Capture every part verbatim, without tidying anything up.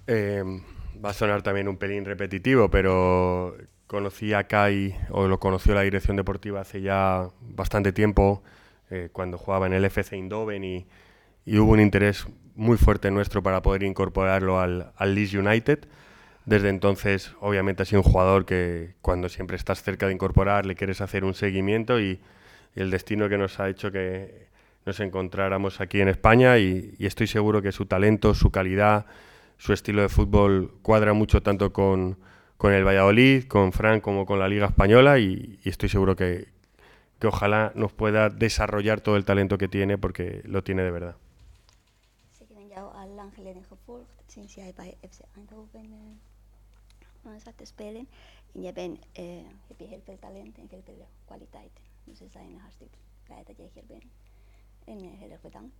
Eh, va a sonar también un pelín repetitivo, pero conocí a Kai, o lo conoció la dirección deportiva hace ya bastante tiempo, eh, cuando jugaba en el F C Eindhoven, y, y hubo un interés muy fuerte nuestro para poder incorporarlo al, al Leeds United. Desde entonces, obviamente, ha sido un jugador que cuando siempre estás cerca de incorporar le quieres hacer un seguimiento, y, y el destino que nos ha hecho que nos encontráramos aquí en España, y, y estoy seguro que su talento, su calidad, su estilo de fútbol cuadra mucho tanto con, con el Valladolid, con Fran, como con la Liga Española, y, y estoy seguro que, que ojalá nos pueda desarrollar todo el talento que tiene, porque lo tiene de verdad. Ze hebben jou al lang geleden gevolgd, sinds jij bij F C Eindhoven uh, zat te spelen. En je bent, uh, heb je heel veel talent en heel veel kwaliteit. Dus we zijn hartstikke blij dat jij hier bent. En uh, heel erg bedankt.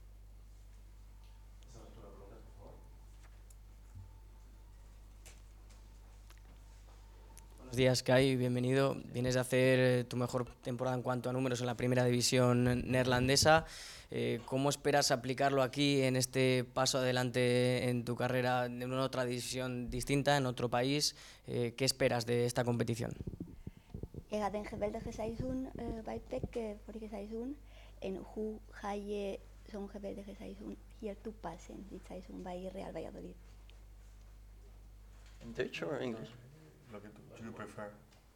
Buenos días, Kai, bienvenido. Vienes de hacer tu mejor temporada en cuanto a números en la primera división neerlandesa. Eh, ¿Cómo esperas aplicarlo aquí en este paso adelante en tu carrera en una otra división distinta, en otro país? Eh, ¿Qué esperas de esta competición? Je had een geweldige seizoen uh, bij P E C uh, vorige seizoen. En hoe ga je zo'n geweldige seizoen hier toepassen, dit seizoen bij Real Valladolid? In Dutch or English? Lo que tú, you prefer.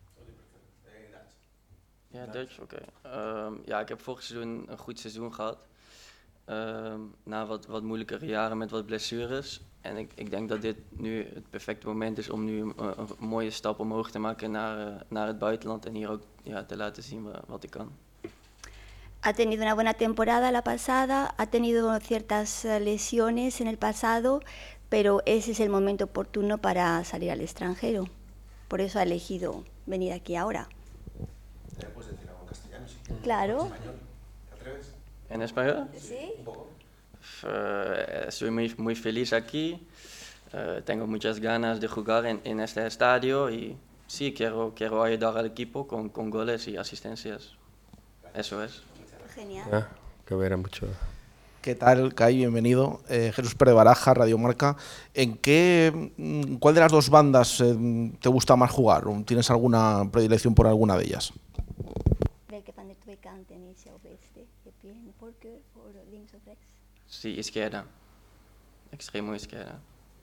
Ja, Dutch, oké. Okay. Um, ja, ik heb vorig seizoen een goed seizoen gehad. Um, na wat, wat moeilijkere jaren met wat blessures. En ik, ik denk dat dit nu het perfecte moment is om nu een, een mooie stap omhoog te maken naar, uh, naar het buitenland. En hier ook ja, te laten zien wat ik kan. Ha tenido una buena temporada la pasada, ha tenido ciertas lesiones en el pasado, pero ese es el momento oportuno para salir al extranjero. Por eso ha elegido venir aquí ahora. ¿Te puedes decir algo en castellano? Sí. Claro. ¿En español? ¿Te atreves? ¿En español? Sí. Un poco. Uh, estoy muy, muy feliz aquí. Uh, tengo muchas ganas de jugar en, en este estadio y sí, quiero, quiero ayudar al equipo con, con goles y asistencias. Eso es. Genial. Ah, que verá mucho. ¿Qué tal, Kai? Bienvenido. Eh, Jesús Pérez Baraja, Radio Marca. ¿En qué, cuál de las dos bandas eh, te gusta más jugar? ¿Tienes alguna predilección por alguna de ellas? Welke van de twee kanten is jouw beste? Heb je een voorkeur voor links of rechts? Sí, izquierda. Extremo izquierda.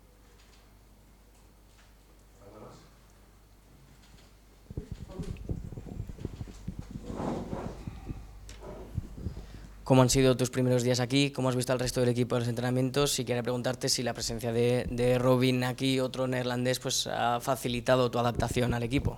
¿Cómo han sido tus primeros días aquí? ¿Cómo has visto al resto del equipo de los entrenamientos? Y quería preguntarte si la presencia de, de Robin aquí, otro neerlandés, pues ha facilitado tu adaptación al equipo.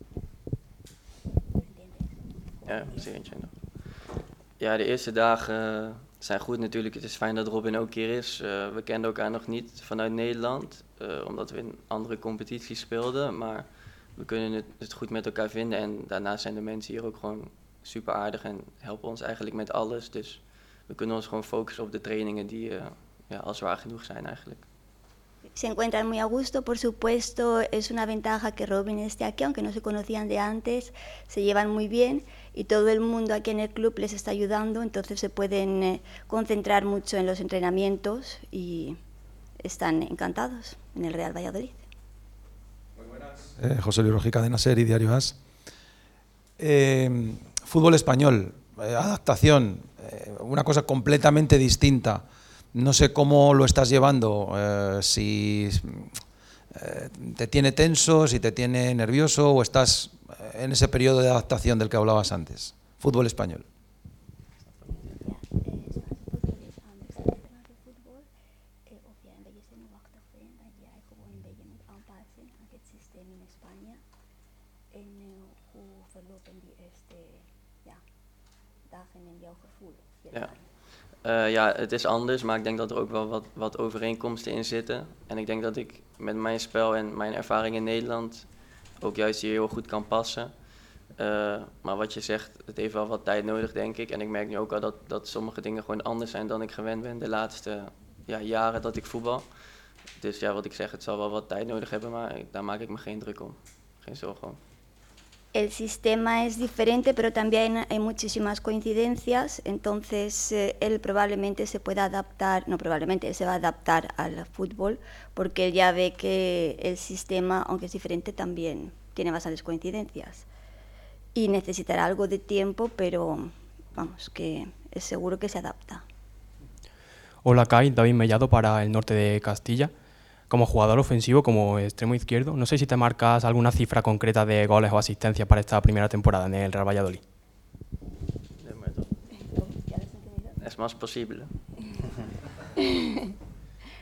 Ja, zeker entiendo. Ja, de eerste dagen zijn goed natuurlijk. Het is fijn dat Robin ook hier is. Uh, we kenden elkaar nog niet vanuit Nederland, uh, omdat we in andere competities speelden. Maar we kunnen het, het goed met elkaar vinden. En daarnaast zijn de mensen hier ook gewoon super aardig en helpen ons eigenlijk met alles. Dus we kunnen ons gewoon focussen op de trainingen die uh, ja, al zwaar genoeg zijn eigenlijk. Se encuentran muy a gusto, por supuesto, es una ventaja que Robin esté aquí, aunque no se conocían de antes, se llevan muy bien y todo el mundo aquí en el club les está ayudando, entonces se pueden eh, concentrar mucho en los entrenamientos y están encantados en el Real Valladolid. Muy buenas. Eh, José Luis Rojí, Cadena Ser y Diario As. Eh, fútbol español, eh, adaptación, eh, una cosa completamente distinta. No sé cómo lo estás llevando, eh, si eh, te tiene tenso, si te tiene nervioso o estás en ese periodo de adaptación del que hablabas antes. Fútbol español. Ja. Uh, ja, het is anders, maar ik denk dat er ook wel wat, wat overeenkomsten in zitten. En ik denk dat ik met mijn spel en mijn ervaring in Nederland ook juist hier heel goed kan passen. Uh, maar wat je zegt, het heeft wel wat tijd nodig, denk ik. En ik merk nu ook al dat, dat sommige dingen gewoon anders zijn dan ik gewend ben de laatste ja, jaren dat ik voetbal. Dus ja, wat ik zeg, het zal wel wat tijd nodig hebben, maar daar maak ik me geen druk om. Geen zorgen om. El sistema es diferente, pero también hay muchísimas coincidencias, entonces eh, él probablemente se pueda adaptar, no probablemente, él se va a adaptar al fútbol, porque él ya ve que el sistema, aunque es diferente, también tiene bastantes coincidencias. Y necesitará algo de tiempo, pero vamos, que es seguro que se adapta. Hola Kai, David Mellado para el Norte de Castilla. Como jugador ofensivo, como extremo izquierdo, no sé si te marcas alguna cifra concreta de goles o asistencias para esta primera temporada en el Real Valladolid. Es más posible.